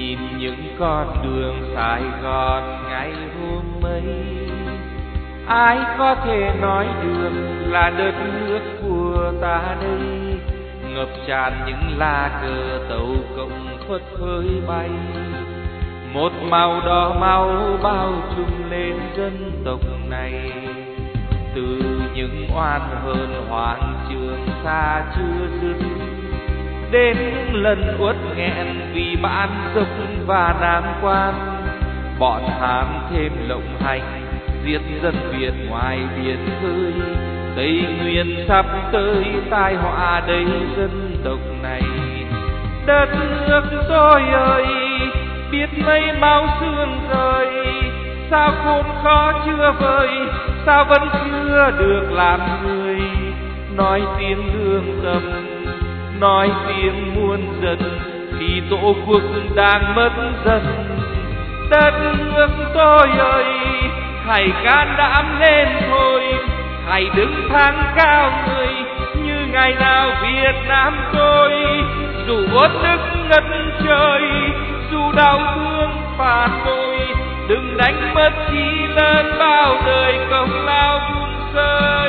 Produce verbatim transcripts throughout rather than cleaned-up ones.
nhìn những con đường Sài Gòn ngày hôm ấy, ai có thể nói được là đất nước của ta đây, ngập tràn những lá cờ tàu cộng phất phới bay, một màu đỏ máu bao trùm lên dân tộc này. Từ những oan hờn hoàng Trường Sa chưa dứt, đến những lần uất nghẹn vì Bản Dốc và Nam Quan, bọn Hán thêm lộng hành giết dân Việt ngoài biển khơi. Tây Nguyên sắp tới tai họa đầy dân tộc này. Đất nước tôi ơi, biết mấy máu xương rơi, sao khốn khó chưa vơi, sao vẫn chưa được làm người. Nói tiếng lương tâm, nói tiếng muôn dân, thì tổ quốc đang mất dần. Đất nước tôi ơi, hãy can đảm lên thôi, hãy đứng thẳng cao người như ngày nào Việt Nam tôi. Dù uất ức ngất trời, dù đau thương phạt tôi, đừng đánh mất chi lớn bao đời công lao vun sới.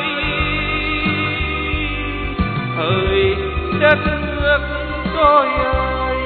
Hỡi đất nước tôi ơi,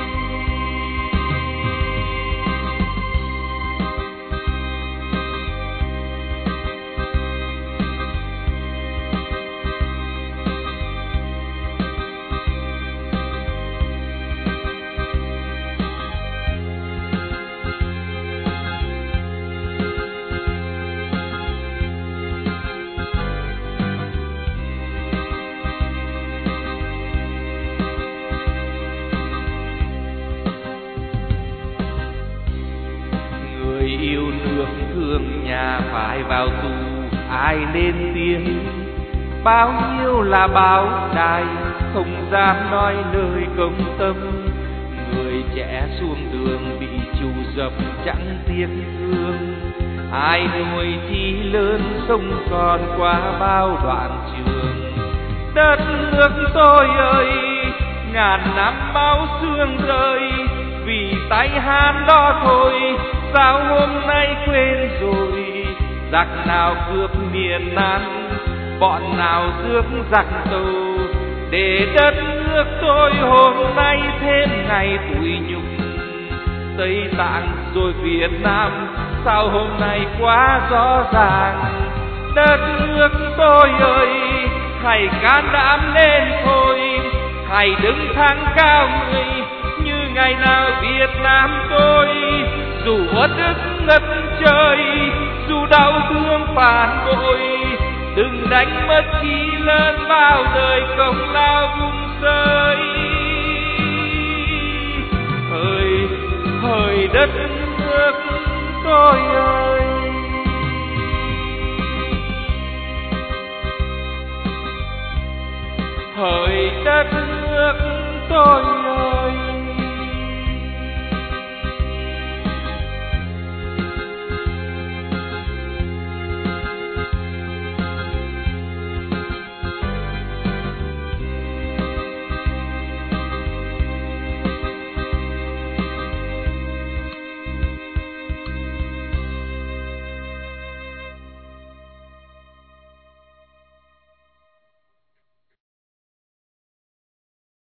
yêu nước thương nhà phải vào tù, ai lên tiếng. Bao nhiêu là báo đài không dám nói lời công tâm, người trẻ xuống đường bị trù dập chẳng tiếc thương. Ai nuôi chi lớn sông còn qua bao đoạn trường. Đất nước tôi ơi, ngàn năm máu xương rơi, vì tay Hán đó thôi, sao hôm nay quên rồi. Giặc nào cướp miền Nam, bọn nào rước giặc tù, để đất nước tôi hôm nay thêm ngày tủi nhục. Tây Tạng rồi Việt Nam, sao hôm nay quá rõ ràng. Đất nước tôi ơi, hãy can đảm lên thôi, hãy đứng thẳng cao người như ngày nào Việt Nam tôi. Dù uất ức ngất trời, dù đau thương phản bội, đừng đánh mất chi lớn bao đời công lao vun sới. Hỡi hỡi đất nước tôi ơi, hỡi đất nước tôi